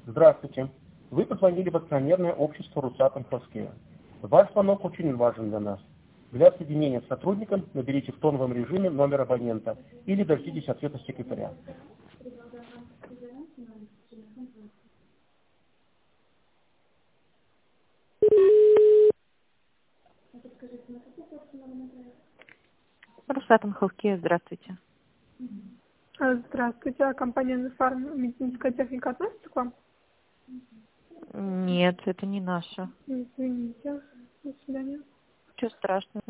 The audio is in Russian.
Здравствуйте. Вы позвонили в акционерное общество Русатом Healthcare. Ваш звонок очень важен для нас. Для соединения с сотрудником наберите в тоновом режиме номер абонента или дождитесь ответа секретаря. Русатом Healthcare, здравствуйте. Здравствуйте, а компания Нефарм, медицинская техника относится к вам? Нет, это не наша. Извините, до свидания. Ничего страшного.